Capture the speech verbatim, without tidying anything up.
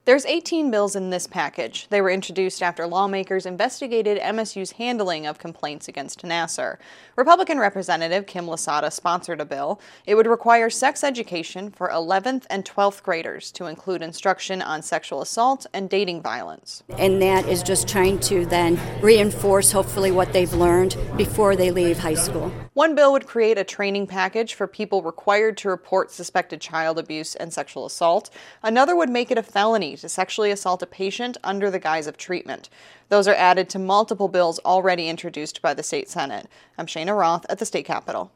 There's eighteen bills in this package. They were introduced after lawmakers investigated M S U's handling of complaints against Nassar. Republican Representative Kim Lasada sponsored a bill. It would require sex education for eleventh and twelfth graders to include instruction on sexual assault and dating violence. And that is just trying to then reinforce hopefully what they've learned before they leave high school. One bill would create a training package for people required to report suspected child abuse and sexual assault. Another would make it a felony to sexually assault a patient under the guise of treatment. Those are added to multiple bills already introduced by the state Senate. I'm Shana Roth at the State Capitol.